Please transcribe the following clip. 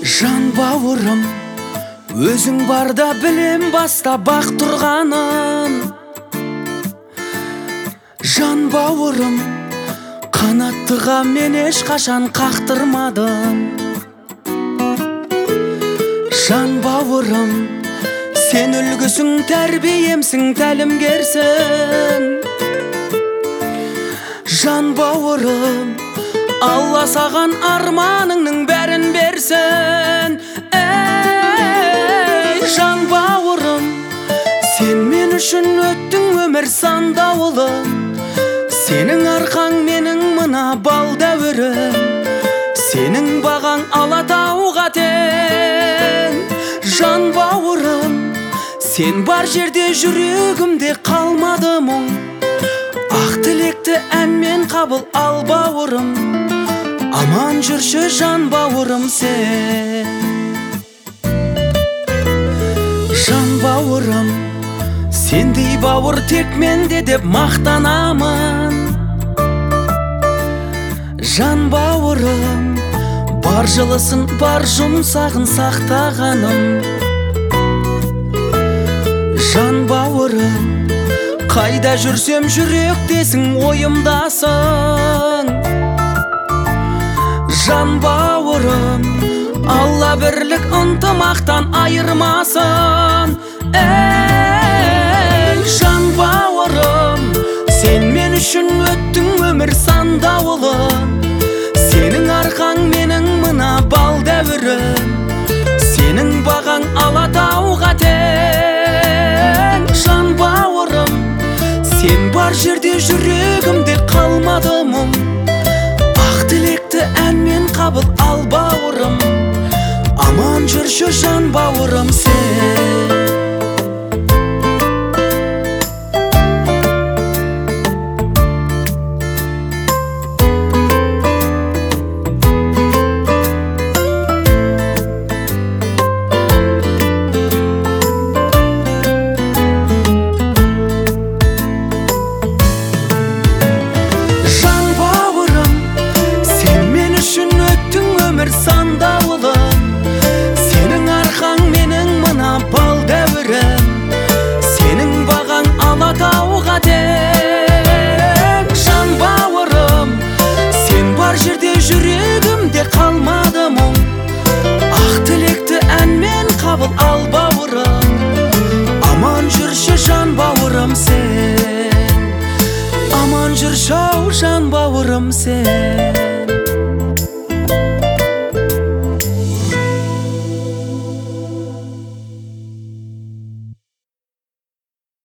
Жан бауырым, өзің барда білем баста бақ тұрғанын. Жан бауырым, қанаттыға мен ешқашан қақтырмадым. Жан бауырым, сен үлгісің, тәрбиемсің, тәлімгерсің. Жан бауырым, Алла саған арманыңның бәрін берсін. Эй, жан бауырым, сен мен үшін өттің өмір сандауылым. Сенің арқаң менің мына бал дәуірім, сенің бағаң Алатауға тең. Жан бауырым, сен бар жерде жүрегімде қалмады мұң. Ақ тілекті әнмен қабыл ал бауырым, аман жүрші жан бауырым сен. Жан бауырым, сендей бауыр тек менде деп мақтанамын. Жан бауырым, бар жылысын, бар жұмсағын сақтағаным. Жан бауырым, қайда жүрсем жүректесің, ойымдасың. Жан бауырым, Алла бірлік ынтымақтан айырмасын. Эй, жан бауырым, сен мен үшін өттің өмір сандауылым. Сенің арқаң менің мына бал дәуірім, сенің бағаң Алатауға тең. Жан бауырым, сен бар жерде жүрегімде қалмады мұң. Ақ тілекті әнмен қабыл ал бауырым, аман жүрші жан бауырым сен. Сандауылым, сенің арқаң менің мына бал дәуірім, сенің бағаң Алатауға тең. Жан бауырым, сен бар жерде жүрегімде қалмады мұң. Ақ тілекті әнмен қабыл ал бауырым, аман жүрші жан бауырым сен. Аман жүрші жан бауырым сен.